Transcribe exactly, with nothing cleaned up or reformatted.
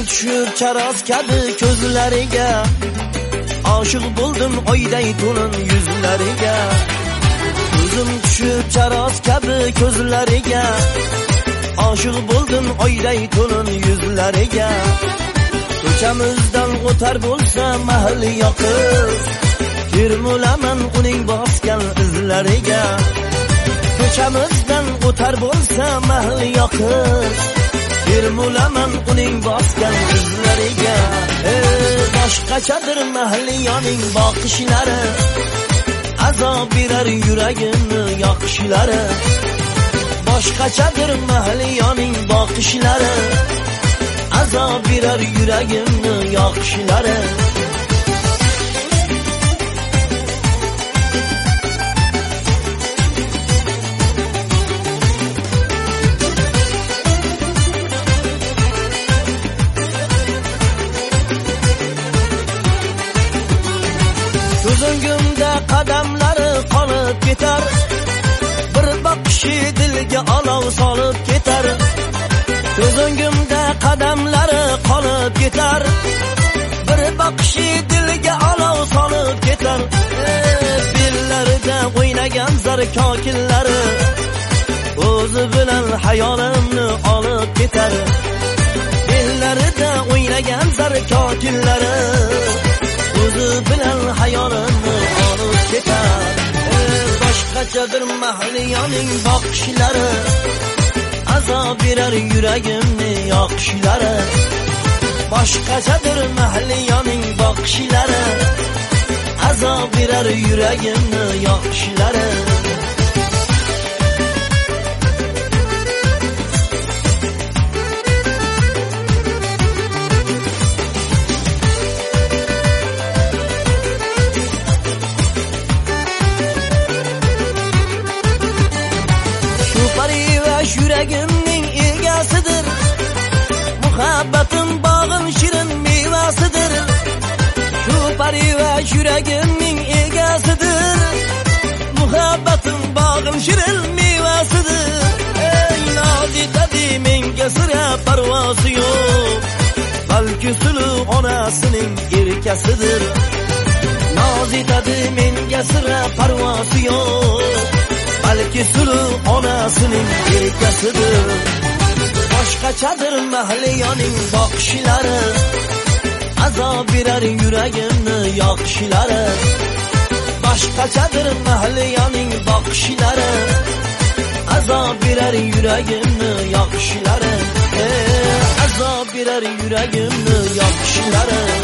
tushib charoz kabi ko'zlariga, oshiq bo'ldim oyday to'lin yuzlariga. Ko'zim tushib charoz kabi ko'zlariga, oshiq bo'ldim oyday to'lin yuzlariga. Ko'chamizdan o'tar bo'lsa mahal yoqib, termulaman uning bosgan izlariga. Ko'chamizdan o'tar bo'lsa mahal yoqib, termulaman uning bosgan izlariga. Ey boshqachadir mahliyoning boqishlari, azob berar yuragimni yoqishlari. Boshqachadir mahliyoning boqishlari, azob berar yuragimni yoqishlari. Ko'zingimda qadamlari qolib ketar, bir boqishi dilga olov solib ketar. Ko'zingimda qadamlari qolib ketar, bir boqishi dilga olov solib ketar. Bellarida o'ynagan zar kokillari, o'zi bilan hayolimni olib ketar. Bellarida o'ynagan zar kokillari, o'zi bilan hayolimni olib ketar. Boshqachadir mahliyoning boqishlari, azob berar yuragimni yoqishlari. Boshqachadir mahliyoning boqishlari, azob berar yuragimni yoqishlari. Yuragimning egasidir, muhabbatim bog'im shirin mevasidir. Shu parivash yuragimning egasidir, muhabbatim bog'im shirin mevasidir. Ey nozitadi menga sira parvosi yo'q, balki sulu onasining erkasidir. Nozitadi menga sira parvosi yo'q, balki sulu onasining erkasidir. Boshqachadir mahliyoning boqishlari, azob berar yuragimni yoqishlari. Boshqachadir mahliyoning boqishlari, azob berar yuragimni yoqishlari. Azob berar yuragimni yoqishlari.